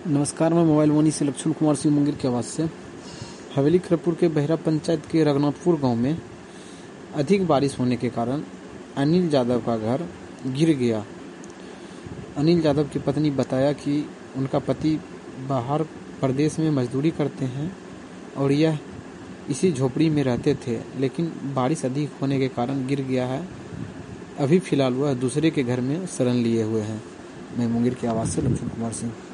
नमस्कार, मैं मोबाइल वानी से लक्ष्मण कुमार सिंह मुंगेर की आवाज़ से। हवेली खड़गपुर के बहरा पंचायत के रघुनाथपुर गांव में अधिक बारिश होने के कारण अनिल यादव का घर गिर गया। अनिल यादव की पत्नी बताया कि उनका पति बाहर प्रदेश में मजदूरी करते हैं और यह इसी झोपड़ी में रहते थे, लेकिन बारिश अधिक होने के कारण गिर गया है। अभी फिलहाल वह दूसरे के घर में शरण लिए हुए हैं। मैं मुंगेर की आवाज़ से लक्ष्मण कुमार सिंह।